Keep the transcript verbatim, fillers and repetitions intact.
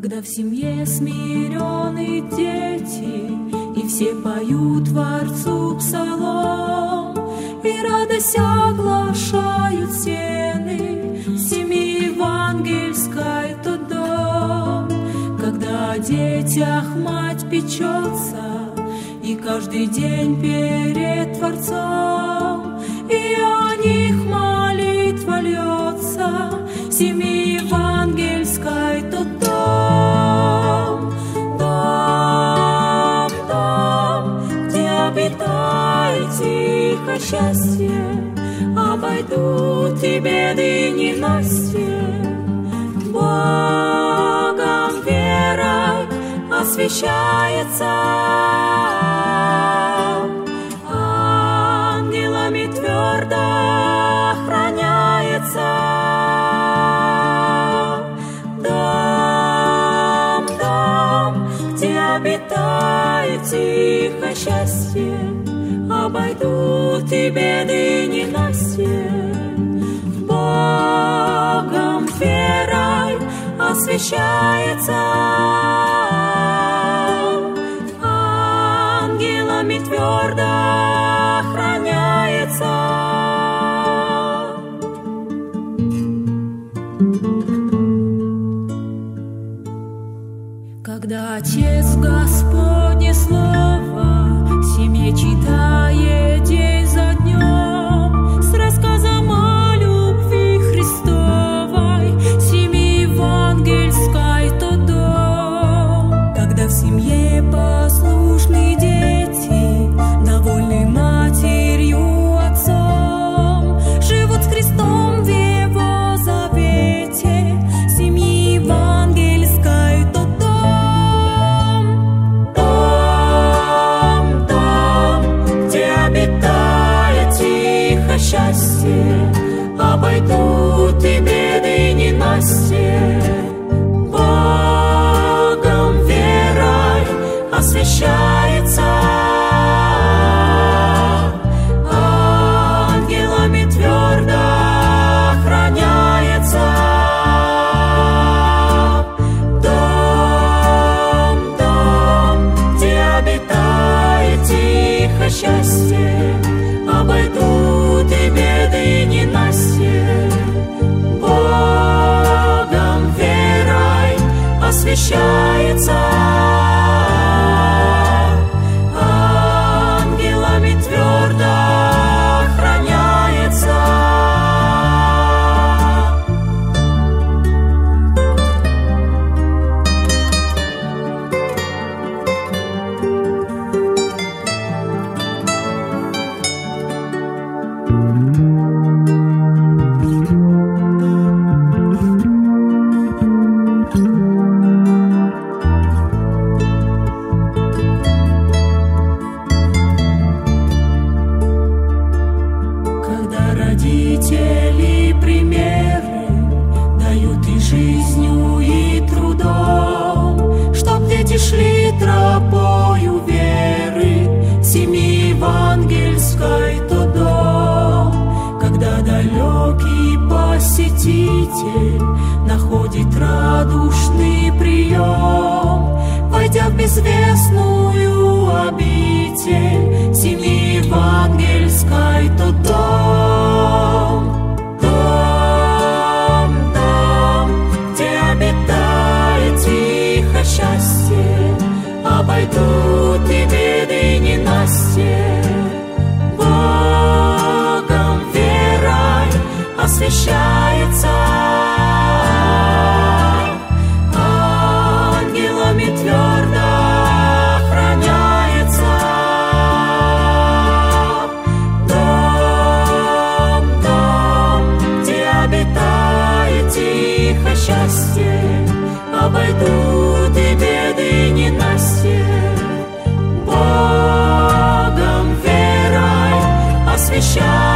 Когда в семье смиренные дети, и все поют Творцу псалом, и радость оглашают стены семьи евангельской тот дом. Когда о детях мать печется, и каждый день перед Творцом, и о них молитва льется, семьи евангельской тот дом. Дом, дом, где обитает тихо счастье, обойдут и беды и ненастье. Богом верой освящается, ангелами твердо охраняется. Дом, дом, где обитает тихо счастье, обойдут и беды и ненастье. Богом верой освящается, ангелами твердо охраняется. Когда Отец Господне Слово в семье читает день за днем, с рассказом о любви Христовой, семьи евангельской тот дом. Когда в семье послушные дети, довольны матерью, отцом, живут с Христом в Его завете, семьи евангельской тот дом. Дом, дом, где обитает тихо счастье, обойдут и беды и ненастье. Богом верой освящается, ангелами твердо охраняется. Дом, дом, где обитает тихо счастье, обойдут и беды и ненастье. Богом верой освящается, ангелами твердо охраняется. Когда родители примеры дают и жизнью, и трудом, чтоб дети шли тропою веры, семьи евангельской тот дом. Когда далекий посетитель находит радушный прием, войдя в безвестную обитель, семьи евангельской тот дом. Дом, дом, где обитает тихо счастье, обойдут и беды и ненастье. Богом верой освящается, ангелами твердо охраняется. Дом, дом, где обитает тихо счастье, обойдут и беды и ненастье. Богом верой освящается,